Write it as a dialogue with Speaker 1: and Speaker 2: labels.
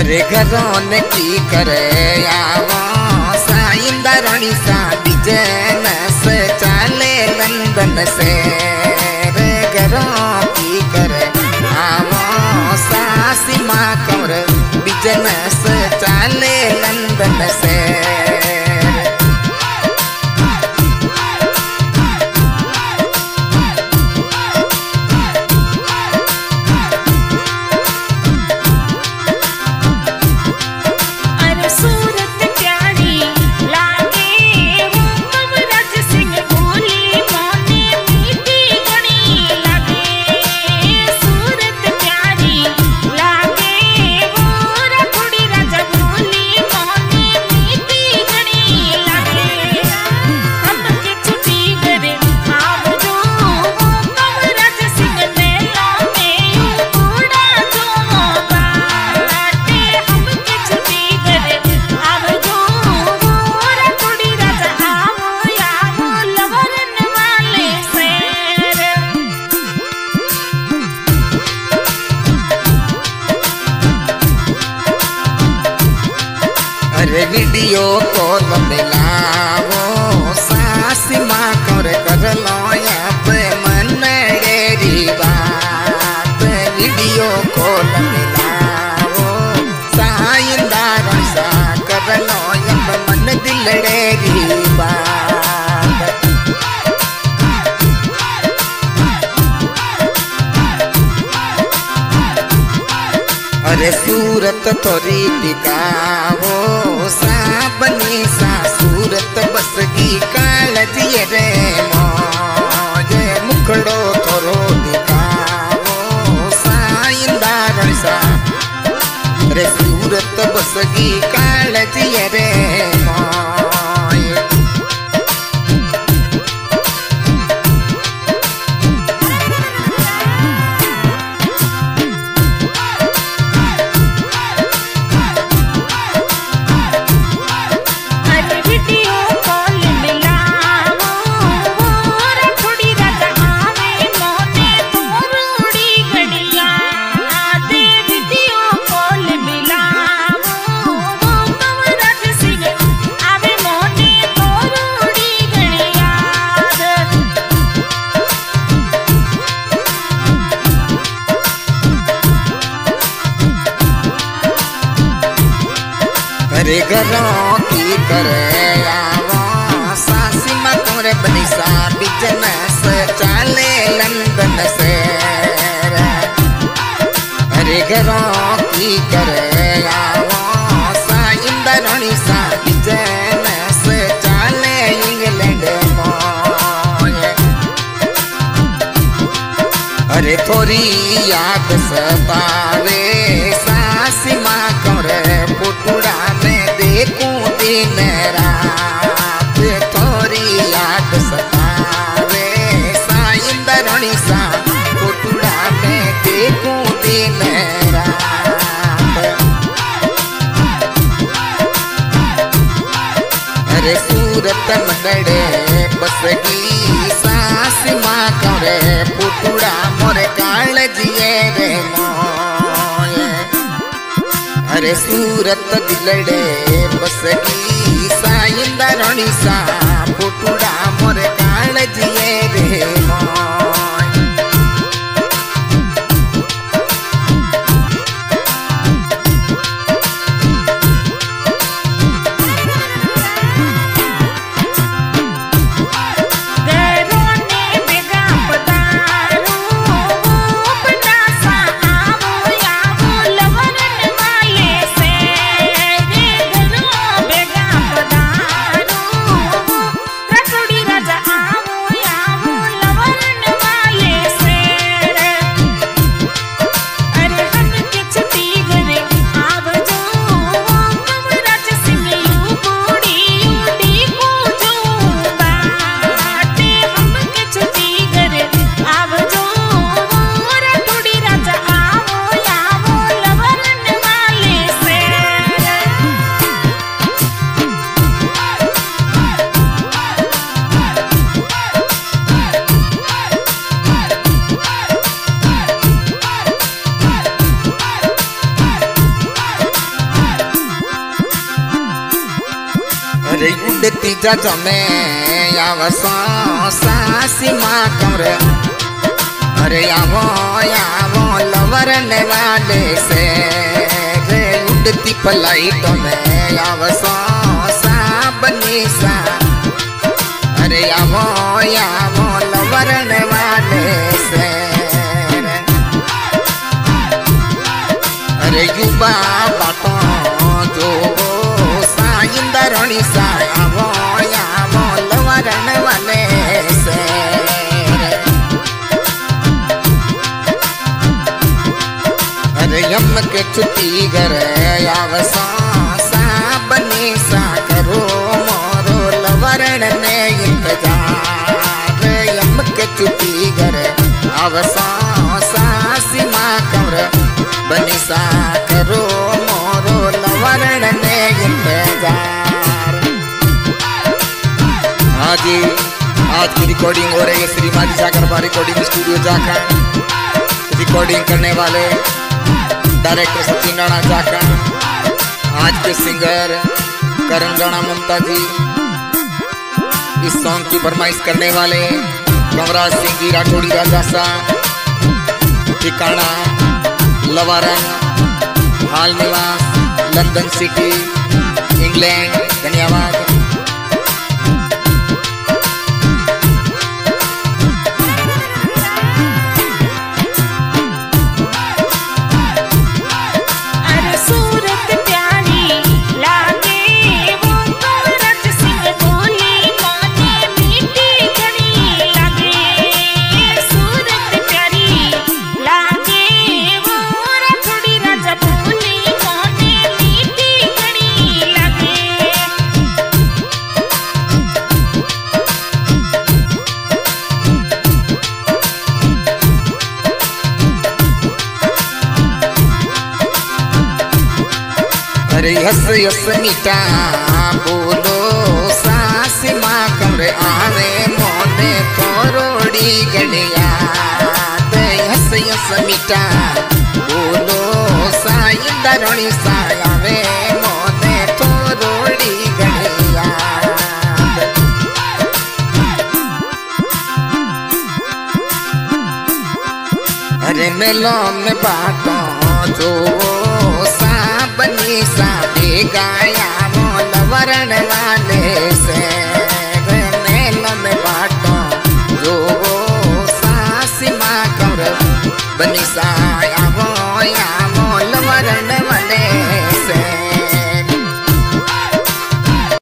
Speaker 1: अरे घरों ने की करे आवो साइंदा रानी सा बिजनेस चाले लंदन से। रे घरों की करे आवो सासी माँ कमर बिजनेस चाले लंदन से। अरे वीडियो कॉल मिलावो सासी माँ कर लो यहाँ पे मन डेरी बात। वीडियो कॉल मिलावो साइंदार सा कर लो यहाँ मन दिल डेरी बात। अरे सूरत थोड़ी टिकावो साबनी सा सूरत बसगी कालजी रे मौजे मुखड़ो थोरो दिखावो साइंदार सा। अरे सूरत बसगी कालजी रे मौजे। अरे घरों की करे आवो सासी माँ तुमरे बनी सा बिजनेस चाले लंदन से। अरे घरों की करे आवो साइंदा रानी सा बिजनेस चाले इंग्लैंड मोए। अरे थोड़ी याद सतावे सासी माँ कमरे पुटुड़ा देखूं दिन रात। थोड़ी याद सतावे साइंदा रानी सा पुटुड़ा में देखूं दिन रात। अरे सूरत मंडड़े बसगी सासी माँ करे पुटुड़ा मोरे कालजिए रे मोए। अरे सूरत दिलड़े बसगी साइंदा रानी सा पुटुड़ा मोरे कालजिए रे मोए।
Speaker 2: राजा आओ
Speaker 1: बीजा जमे आवसो सासी माँ कमरे अरे आवो आवो लवर ने वाले से रे उड़ती फ्लाइटों में आवसो साबनी सा अरे आवो आवो लवर ने वाले से अरे युवा बाटो जो साइंदरणी सा आवो आवो लवर ने वाले से अरे यम के छुट्टी घर आवसो साबनी सा करो मोरो लवरण ने इंतजार यम के छुट्टी घर आवसो सासी माँ कमर बनी सा करो मोरो लवरण ने इंतजार। आज की रिकॉर्डिंग हो रही है श्री मादी जाकर रिकॉर्डिंग स्टूडियो जाकर रिकॉर्डिंग करने वाले डायरेक्टर सचिन राणा जाका, आज के सिंगर करण राणा ममता जी, इस सॉन्ग की फरमाइश करने वाले कमराज सिंह जी राठौड़ी राजासा, ठिकाना लवारन, हाल निवास लंदन सिटी इंग्लैंड। धन्यवाद। अरे हस हस मीठा बोलो सासी माँ कमरे आवे मोने तोरोड़ी गड़िया हस हस मीठा बोलो साइंदरणी सा आवे मोने तोरोड़ी गड़िया। अरे मेलो में बाटो जो बनी सा गाया मोल वरण वाले से मेल में बाटो जो सासी माँ कमर बनी सा